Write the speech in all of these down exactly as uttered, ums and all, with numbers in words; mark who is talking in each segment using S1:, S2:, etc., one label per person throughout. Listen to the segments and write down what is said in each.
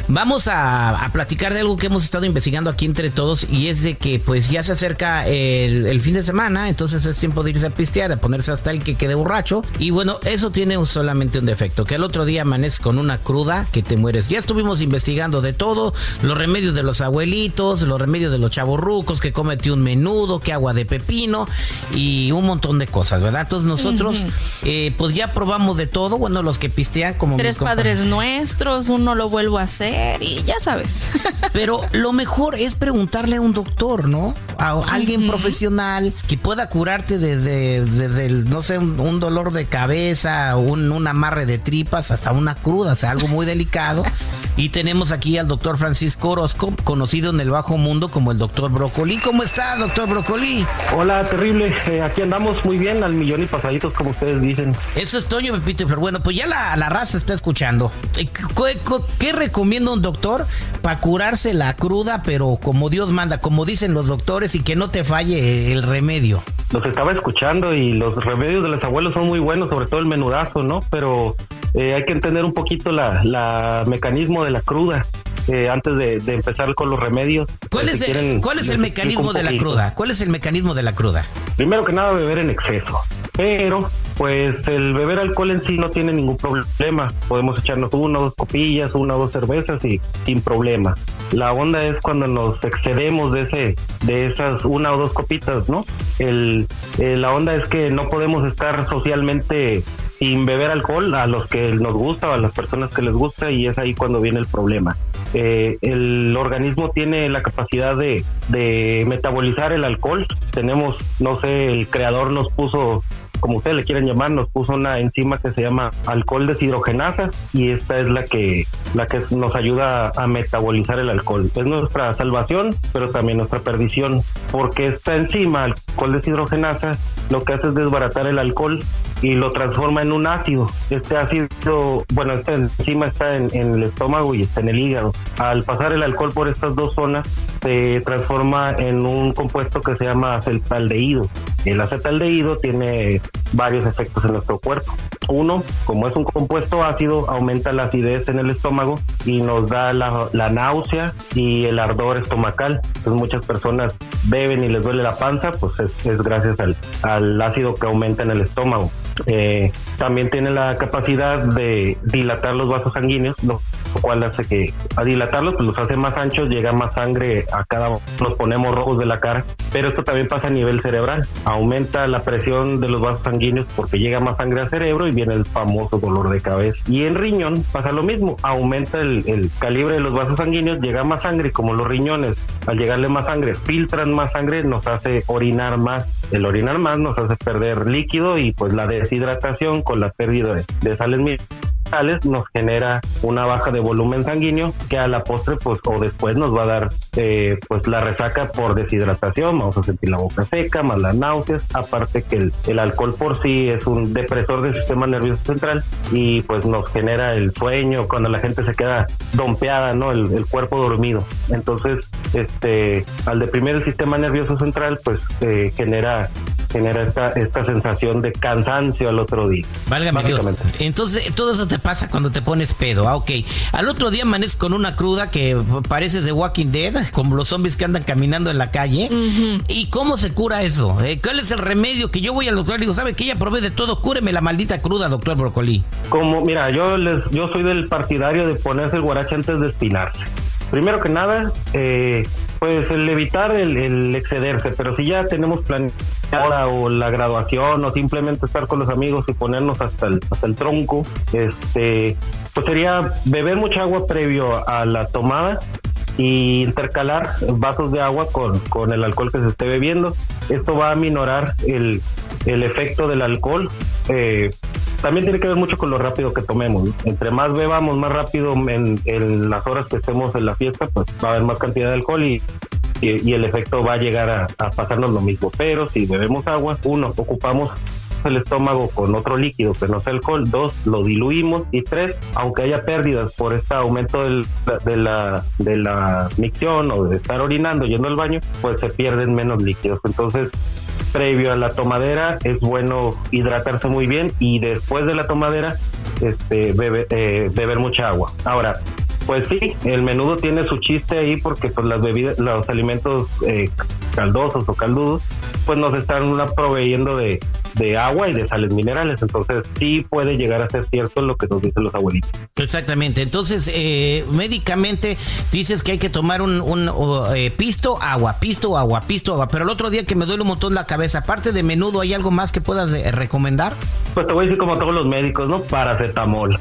S1: Vamos a, a platicar de algo que hemos estado investigando aquí entre todos, y es de que pues ya se acerca el, el fin de semana, entonces es tiempo de irse a pistear, de ponerse hasta el que quede borracho, y bueno, eso tiene solamente un defecto, que al otro día amaneces con una cruda que te mueres. Ya estuvimos investigando de todo, los remedios de los abuelitos, los remedios de los chavorrucos, que cómete un menudo, que agua de pepino y un montón de cosas, ¿verdad? Entonces nosotros uh-huh. eh, pues ya probamos de todo, bueno, los que pistean como
S2: Tres Padres Nuestros, uno lo vuelvo a hacer y ya sabes.
S1: Pero lo mejor es preguntarle a un doctor, ¿no? A alguien uh-huh. profesional que pueda curarte desde, desde el, no sé, un, un dolor de cabeza, un, un amarre de tripas, hasta una cruda, o sea, algo muy delicado. Y tenemos aquí al doctor Francisco Orozco, conocido en el bajo mundo como el doctor Brócoli. ¿Cómo está, doctor Brócoli?
S3: Hola, terrible. Eh, aquí andamos muy bien, al millón y pasaditos, como ustedes dicen.
S1: Eso es Toño, Pepito. Pero bueno, pues ya la, la raza está escuchando. ¿Qué, qué, qué recomienda un doctor para curarse la cruda, pero como Dios manda, como dicen los doctores, y que no te falle el remedio?
S3: Los estaba escuchando y los remedios de los abuelos son muy buenos, sobre todo el menudazo, ¿no? Pero eh, hay que entender un poquito la, la mecanismo de la cruda eh, antes de, de empezar con los remedios.
S1: ¿Cuál
S3: eh,
S1: es,
S3: si
S1: el,
S3: quieren,
S1: ¿cuál es el mecanismo de la cruda? ¿Cuál es el mecanismo de la cruda?
S3: Primero que nada, beber en exceso. Pero, pues, el beber alcohol en sí no tiene ningún problema. Podemos echarnos una o dos copillas, una o dos cervezas y sin problema. La onda es cuando nos excedemos de ese, de esas una o dos copitas, ¿no? El, eh, la onda es que no podemos estar socialmente sin beber alcohol a los que nos gusta o a las personas que les gusta, y es ahí cuando viene el problema. Eh, el organismo tiene la capacidad de, de metabolizar el alcohol. Tenemos, no sé, el creador nos puso, como ustedes le quieren llamar, nos puso una enzima que se llama alcohol deshidrogenasa, y esta es la que la que nos ayuda a metabolizar el alcohol. Es nuestra salvación, pero también nuestra perdición, porque esta enzima, alcohol deshidrogenasa, lo que hace es desbaratar el alcohol y lo transforma en un ácido. Este ácido, bueno, esta enzima está en, en el estómago y está en el hígado. Al pasar el alcohol por estas dos zonas, se transforma en un compuesto que se llama acetaldehído. El acetaldehído tiene varios efectos en nuestro cuerpo. Uno, como es un compuesto ácido, aumenta la acidez en el estómago y nos da la, la náusea y el ardor estomacal. Entonces muchas personas beben y les duele la panza, pues es, es gracias al, al ácido que aumenta en el estómago. Eh, también tiene la capacidad de dilatar los vasos sanguíneos, lo cual hace que a dilatarlos pues los hace más anchos, llega más sangre a cada uno, nos ponemos rojos de la cara. Pero esto también pasa a nivel cerebral, aumenta la presión de los vasos sanguíneos porque llega más sangre al cerebro y viene el famoso dolor de cabeza. Y en riñón pasa lo mismo, aumenta el, el calibre de los vasos sanguíneos, llega más sangre, y como los riñones al llegarle más sangre filtran más sangre, nos hace orinar más. El orinar más nos hace perder líquido, y pues la deshidratación con la pérdida de, de sales minerales nos genera una baja de volumen sanguíneo, que a la postre pues o después nos va a dar eh, pues la resaca por deshidratación. Vamos a sentir la boca seca, más las náuseas, aparte que el, el alcohol por sí es un depresor del sistema nervioso central y pues nos genera el sueño cuando la gente se queda dompeada, ¿no? El, el cuerpo dormido. Entonces, este al deprimir el sistema nervioso central, pues eh, genera genera esta esta sensación de cansancio al otro día.
S1: Válgame Dios. Entonces, todo eso te pasa cuando te pones pedo. Ah, ok. Al otro día amaneces con una cruda que parece de Walking Dead, como los zombies que andan caminando en la calle. Uh-huh. ¿Y cómo se cura eso? Eh, ¿Cuál es el remedio? Que yo voy al doctor y digo, ¿sabe qué? Ya probé de todo, cúreme la maldita cruda, doctor Brócoli.
S3: Como, mira, yo les yo soy del partidario de ponerse el guarache antes de espinarse. Primero que nada, eh, pues el evitar el, el excederse, pero si ya tenemos planeada o la graduación o simplemente estar con los amigos y ponernos hasta el, hasta el tronco, este, pues sería beber mucha agua previo a la tomada y intercalar vasos de agua con, con el alcohol que se esté bebiendo. Esto va a minorar el, el efecto del alcohol. Eh, También tiene que ver mucho con lo rápido que tomemos, ¿no? Entre más bebamos, más rápido en, en las horas que estemos en la fiesta, pues va a haber más cantidad de alcohol y, y, y el efecto va a llegar a, a pasarnos lo mismo. Pero si bebemos agua, uno, ocupamos el estómago con otro líquido que no sea alcohol, dos, lo diluimos, y tres, aunque haya pérdidas por este aumento del, de la de la micción o de estar orinando, yendo al baño, pues se pierden menos líquidos. Entonces, previo a la tomadera es bueno hidratarse muy bien, y después de la tomadera este bebe, eh, beber mucha agua. Ahora, Pues sí, el menudo tiene su chiste ahí porque pues las bebidas, los alimentos eh, caldosos o caldudos, pues nos están proveyendo de, de agua y de sales minerales, entonces sí puede llegar a ser cierto lo que nos dicen los abuelitos.
S1: Exactamente, entonces eh, médicamente dices que hay que tomar un, un uh, eh, pisto, agua, pisto, agua, pisto, agua, pero el otro día que me duele un montón la cabeza, aparte de menudo, ¿hay algo más que puedas eh, recomendar?
S3: Pues te voy a decir como todos los médicos, ¿no? Paracetamol.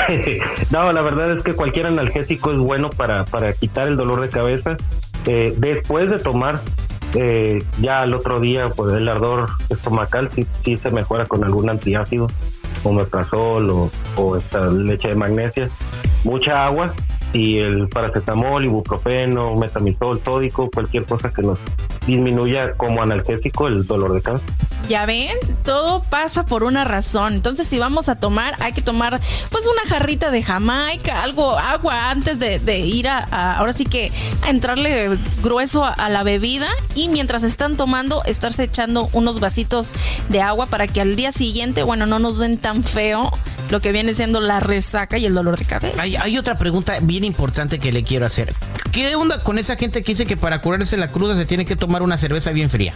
S3: No, la verdad es que cualquier analgésico es bueno para, para quitar el dolor de cabeza. Eh, después de tomar, eh, ya al otro día, pues el ardor estomacal sí, sí se mejora con algún antiácido, omeprazol o, o esta leche de magnesia. Mucha agua y el paracetamol, ibuprofeno, metamizol, sódico, cualquier cosa que nos disminuya como analgésico el dolor de cabeza.
S2: Ya ven, todo pasa por una razón. Entonces, si vamos a tomar, hay que tomar pues una jarrita de Jamaica, algo, agua antes de, de ir a, a, ahora sí que a entrarle grueso a, a la bebida, y mientras están tomando, estarse echando unos vasitos de agua para que al día siguiente, bueno, no nos den tan feo lo que viene siendo la resaca y el dolor de cabeza.
S1: Hay, hay otra pregunta bien importante que le quiero hacer. ¿Qué onda con esa gente que dice que para curarse la cruda se tiene que tomar una cerveza bien fría?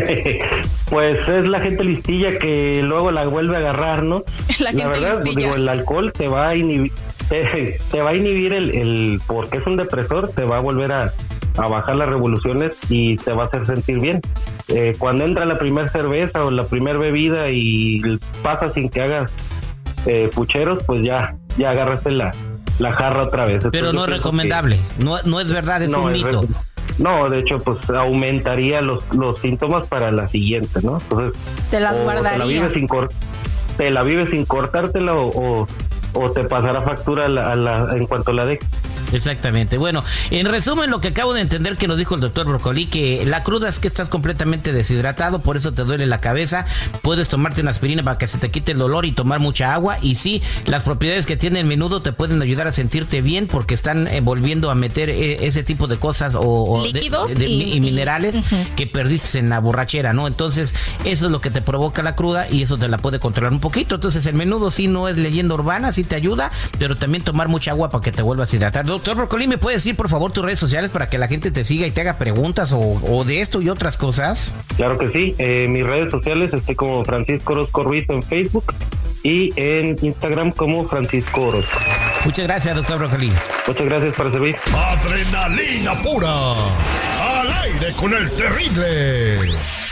S3: Pues es la gente listilla que luego la vuelve a agarrar, ¿no?
S2: La,
S3: la verdad,
S2: listilla.
S3: digo, el alcohol te va a inhibir, te, te va a inhibir el, el, porque es un depresor, te va a volver a, a bajar las revoluciones y te va a hacer sentir bien. Eh, cuando entra la primera cerveza o la primera bebida y pasa sin que hagas eh, pucheros, pues ya, ya agarraste la, la jarra otra vez.
S1: Pero
S3: Entonces,
S1: no es recomendable, que, no, no es verdad, es no, un es mito. Re-
S3: No, de hecho, pues aumentaría los, los síntomas para la siguiente, ¿no? Entonces,
S2: te las guardaría.
S3: Te la vives sin, cor- te la vives sin cortártela o, o, o te pasará factura a la, a la, en cuanto la dejes.
S1: Exactamente. Bueno, en resumen, lo que acabo de entender que nos dijo el doctor Broccoli, que la cruda es que estás completamente deshidratado, por eso te duele la cabeza. Puedes tomarte una aspirina para que se te quite el dolor y tomar mucha agua. Y sí, las propiedades que tiene el menudo te pueden ayudar a sentirte bien porque están eh, volviendo a meter eh, ese tipo de cosas o, o
S2: líquidos
S1: de, de,
S2: y,
S1: y minerales
S2: uh-huh.
S1: que perdiste en la borrachera, ¿no? Entonces, eso es lo que te provoca la cruda y eso te la puede controlar un poquito. Entonces, el menudo sí no es leyenda urbana, sí te ayuda, pero también tomar mucha agua para que te vuelvas a hidratar. Doctor Broccoli, ¿me puedes decir por favor tus redes sociales para que la gente te siga y te haga preguntas o, o de esto y otras cosas?
S3: Claro que sí, eh, mis redes sociales estoy como Francisco Orozco Ruiz en Facebook y en Instagram como Francisco Orozco.
S1: Muchas gracias, doctor Broccoli.
S3: Muchas gracias por servir.
S4: Adrenalina pura, al aire con el terrible.